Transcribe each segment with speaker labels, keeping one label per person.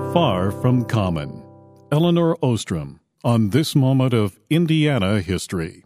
Speaker 1: Far from Common. Elinor Ostrom on this moment of Indiana history.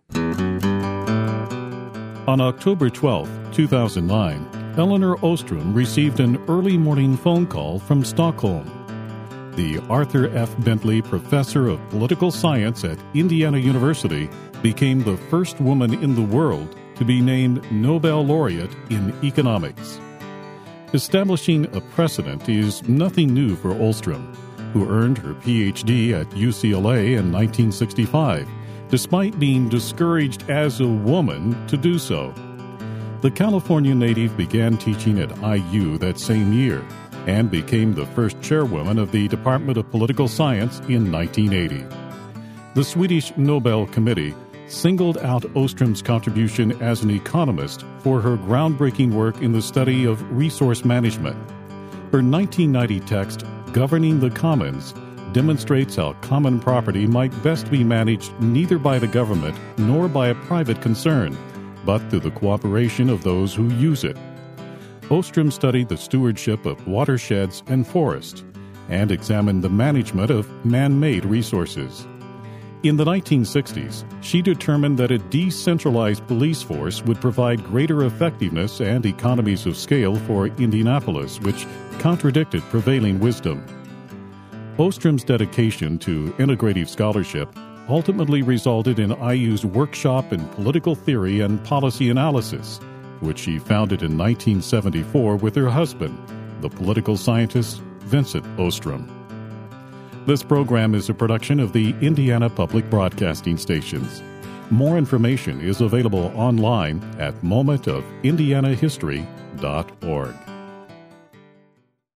Speaker 1: On October 12, 2009, Elinor Ostrom received an early morning phone call from Stockholm. The Arthur F. Bentley Professor of Political Science at Indiana University became the first woman in the world to be named Nobel laureate in economics. Establishing a precedent is nothing new for Ostrom, who earned her Ph.D. at UCLA in 1965, despite being discouraged as a woman to do so. The California native began teaching at IU that same year and became the first chairwoman of the Department of Political Science in 1980. The Swedish Nobel Committee singled out Ostrom's contribution as an economist for her groundbreaking work in the study of resource management. Her 1990 text, Governing the Commons, demonstrates how common property might best be managed neither by the government nor by a private concern, but through the cooperation of those who use it. Ostrom studied the stewardship of watersheds and forests and examined the management of man-made resources. In the 1960s, she determined that a decentralized police force would provide greater effectiveness and economies of scale for Indianapolis, which contradicted prevailing wisdom. Ostrom's dedication to integrative scholarship ultimately resulted in IU's workshop in political theory and policy analysis, which she founded in 1974 with her husband, the political scientist Vincent Ostrom. This program is a production of the Indiana Public Broadcasting Stations. More information is available online at momentofindianahistory.org.